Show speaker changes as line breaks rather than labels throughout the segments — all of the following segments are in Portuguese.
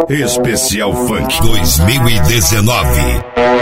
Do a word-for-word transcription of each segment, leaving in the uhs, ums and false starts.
Especial Funk dois mil e dezenove.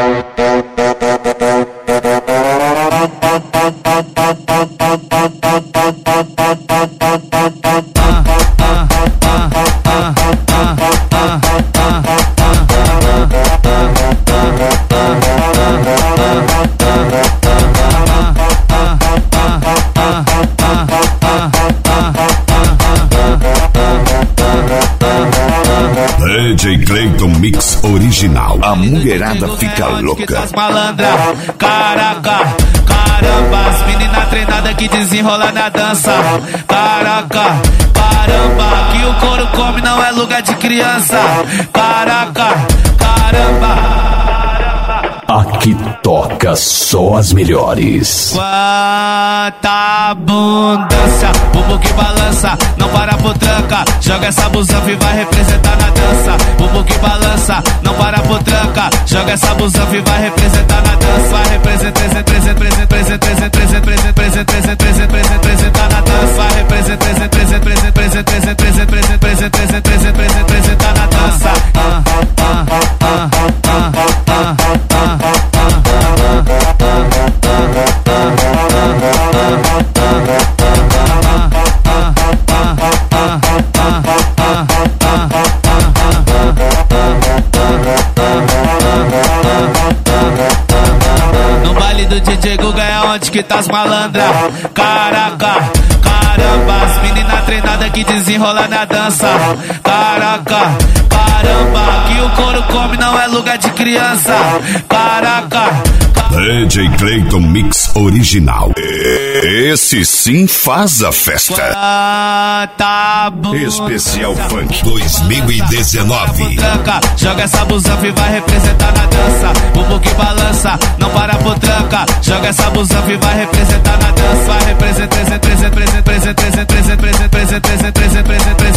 D J Clayton Mix original. A mulherada fica louca.
Malandra, caraca, caramba, as meninas treinadas que desenrola na dança. Caraca, caramba, que o couro come não é lugar de criança. Caraca, caramba.
Aqui toca só as melhores.
Quanta abundância, bumbum que balança, não para por tranca. Joga essa busanfa e vai representar na dança. Bumbum que balança, não para por tranca. Joga essa busanfa e vai representar na dança. Vai representar, representar, representar, representar, representar, representar na dança. Vai representar, representar, representar, representar, representar na dança. Ah, ah, ah, ah, ah, ah. No baile do D J Guga é onde que tá as malandra. Caraca, caramba, as meninas treinadas que desenrola na dança. Caraca, caramba, que o couro come não é lugar de criança. Caraca,
D J Clayton Mix original. Esse sim faz a festa. Especial Funk dois mil e dezenove.
Joga essa busanfa e vai representar na dança. Bumbum que balança, não para por tranca. Joga essa busanfa e vai representar na dança. Vai representar, representar, representar, representar, representar, representar, representar, representar.